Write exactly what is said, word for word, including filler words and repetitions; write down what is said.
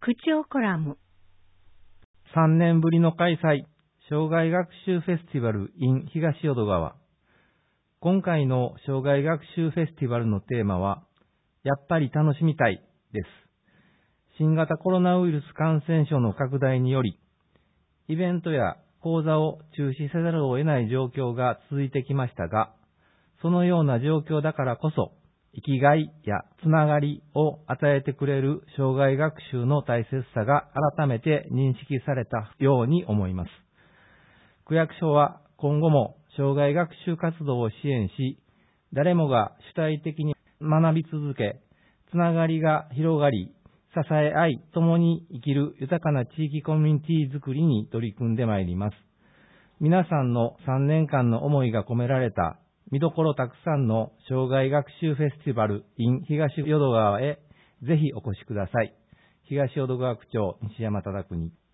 口調コラム。 さんねんぶりの開催、生涯学習フェスティバル in 東淀川。今回の生涯学習フェスティバルのテーマは、やっぱり楽しみたいです。新型コロナウイルス感染症の拡大により、イベントや講座を中止せざるを得ない状況が続いてきましたが、そのような状況だからこそ、生きがいやつながりを与えてくれる生涯学習の大切さが改めて認識されたように思います。区役所は今後も生涯学習活動を支援し、誰もが主体的に学び続け、つながりが広がり、支え合い、共に生きる豊かな地域コミュニティづくりに取り組んでまいります。皆さんのさんねんかんの思いが込められた見どころたくさんの生涯学習フェスティバル in 東淀川へぜひお越しください。東淀川区長西山忠国。